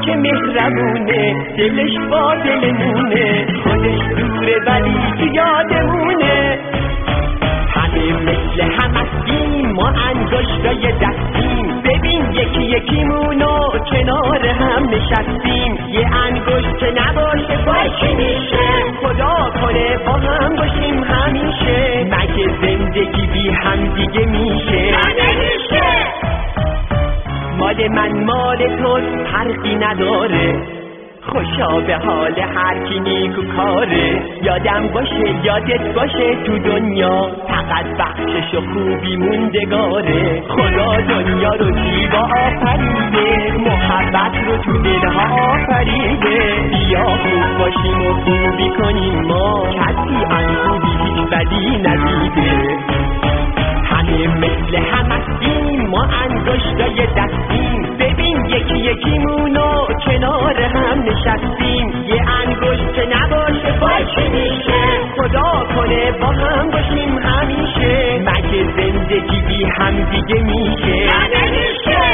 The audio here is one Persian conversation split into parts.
که مهربونه، دلش با دلمونه، خودش دوره ولی تو یادمونه. همه مثل هم هستیم، ما انگشتای دستیم، ببین یکی یکیمونو کنار هم نشستیم. یه انگشت که نباشه باشه میشه، خدا کنه با هم باشیم همیشه. مگه زندگی بی هم دیگه میشه؟ نمیشه. مال من مال تو فرقی نداره، خوشا به حال هر کی نیکو کاره. یادم باشه یادت باشه تو دنیا فقط بخشش و خوبی موندگاره. خدا دنیا رو زیبا آفریده، محبت رو تو دلها آفریده. بیا خوب باشیم و خوبی کنیم ما، کسی آن خوبی هیچ بدی ندیده. همه مثل هم هستیم، ما انگشتای دستیم، ببین یکی یکیمونو کنار هم نشستیم. یه انگشت که نباشه باشه میشه، خدا کنه با هم باشیم همیشه. مگه زندگی بی هم دیگه میشه؟ نمیشه.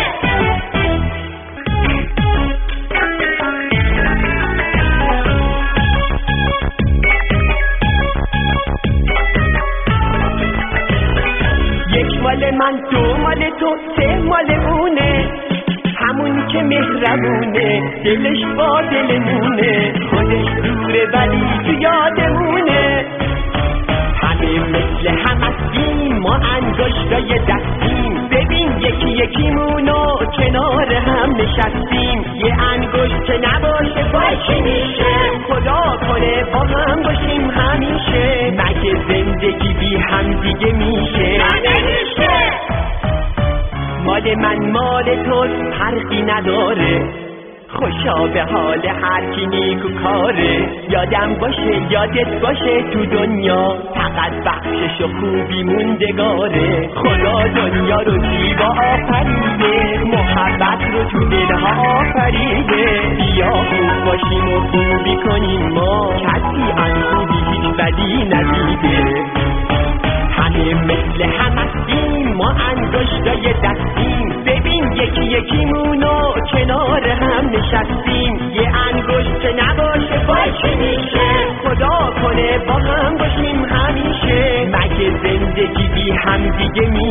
یک مال من، دو مال تو، سه مال اونه، همون که مهربونه، دلش با دلمونه، خودش دوره ولی تو یادمونه. همه مثل هم هستیم، ما انگشتای دستیم، ببین یکی یکیمونو کنار هم نشستیم. یه انگشت که نباشه باشه میشه، خدا کنه با هم باشیم همیشه. مگه زندگی بی هم دیگه میشه؟ نمیشه. مال من مال تو فرقی نداره، خوشا به حال هر کی نیکو کاره. یادم باشه یادت باشه تو دنیا فقط بخشش و خوبی موندگاره. خدا دنیا رو زیبا آفریده، محبت رو تو دلها آفریده. بیا خوب باشیم و خوبی کنیم ما، کسی آن خوبی هیچ بدی ندیده. همه مثل هم هستیم، ما انگشتای دستیم، ببین یکی یکیمونو کنار هم نشستیم. یه انگشت که نباشه باشه میشه، خدا کنه با هم باشیم همیشه. مگه زندگی بی هم دیگه